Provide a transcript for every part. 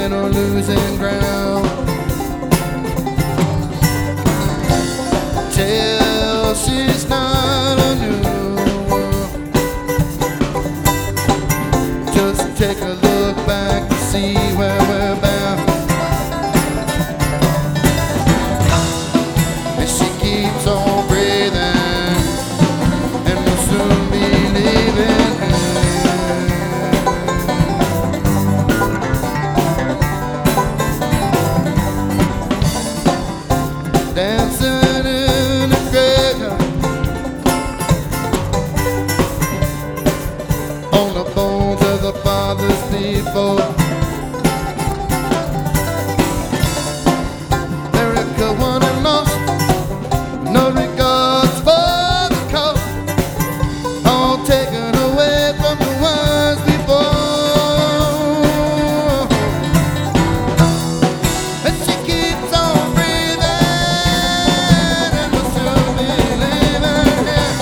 gaining or losing ground till she's not a new world. Just take a look back to see where we're bound. And she keeps on breathing, and we'll soon be leaving here. Dancing in the graveyard on the bones of the fathers before. America won and lost, no regards for the cost, all taken away from the ones before. And she keeps on breathing, and we'll soon be leaving here.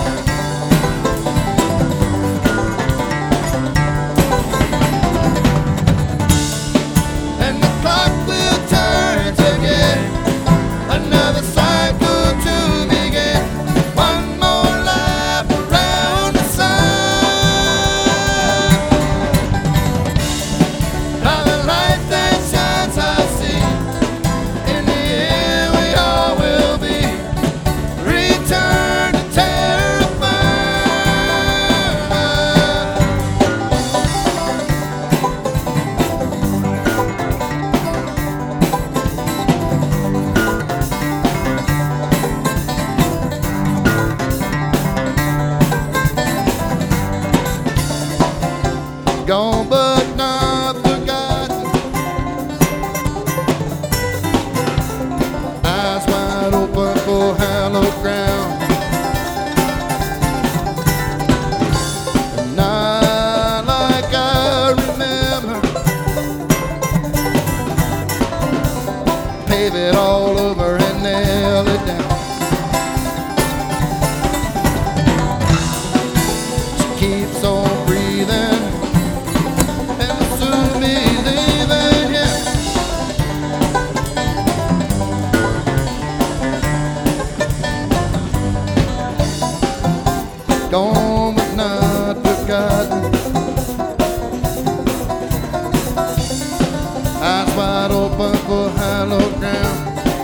And the clock will turn again, another cycle to begin. One more lap around the sun. By the light that shines, I see, in the end we all will be. Return to terra firma. Gone but not forgotten, eyes wide open for hallowed ground. Not like I remember, pave it all over and nail it down. She keeps on breathing, and we'll soon be leaving here. Gone but not forgotten, eyes wide open for hallowed ground.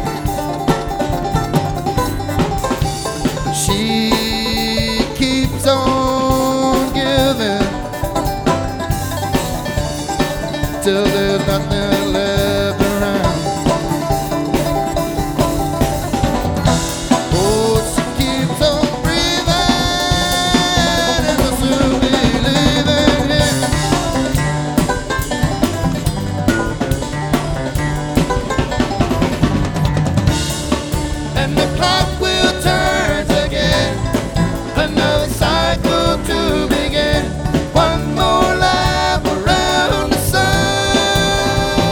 She keeps on giving till there's nothing left around. Oh, she keeps on breathing, and we'll soon be leaving here. And the clock will turn again, another cycle to begin. One more lap around the sun.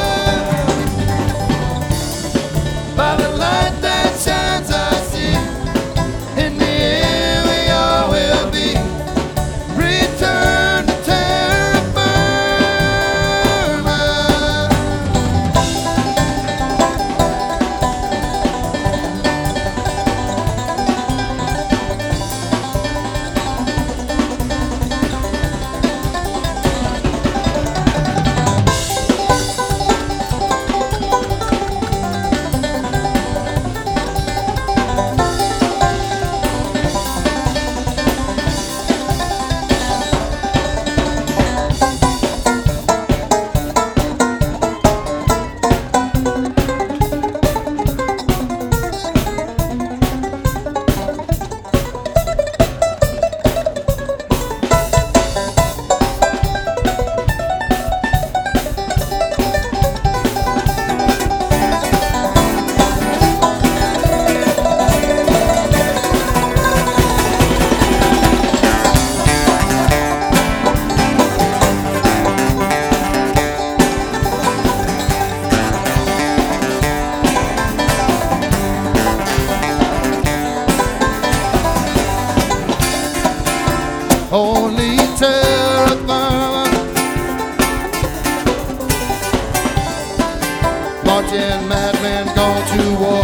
raging madman gone to war.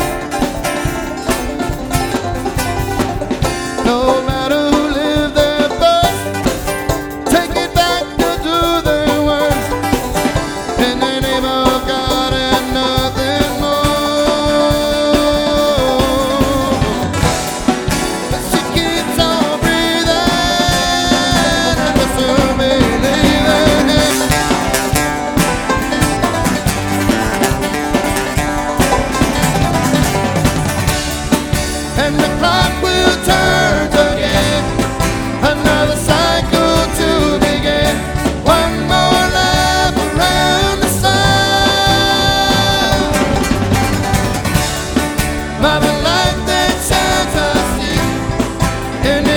No matter who lived there first, take it back to do their work in the name of God and nothing more. But she keeps on breathing and will soon be leaving. And the clock will turn again, another cycle to begin. One more lap around the sun. Mother life that shines us deep in